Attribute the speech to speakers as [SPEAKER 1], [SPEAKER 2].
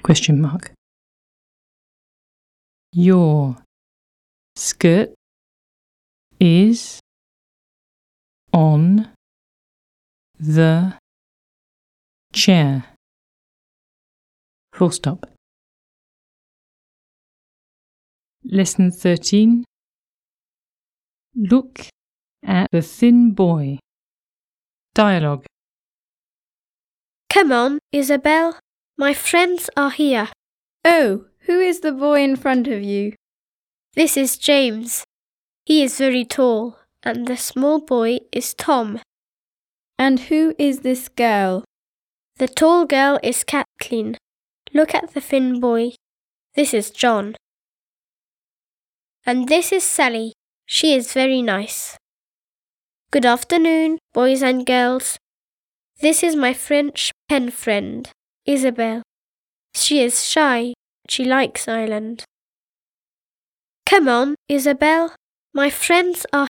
[SPEAKER 1] Question mark. Your skirt is on the chair. Full stop. Lesson 13. Look at the thin boy. Dialogue.
[SPEAKER 2] Come on, Isabel. My friends are here.
[SPEAKER 3] Oh, who is the boy in front of you?
[SPEAKER 2] This is James. He is very tall, and the small boy is Tom.
[SPEAKER 3] And who is this girl?
[SPEAKER 2] The tall girl is Kathleen. Look at the thin boy. This is John. And this is Sally. She is very nice. Good afternoon, boys and girls. This is my French pen friend, Isabel. She is shy. She likes Ireland. Come on, Isabel. My friends are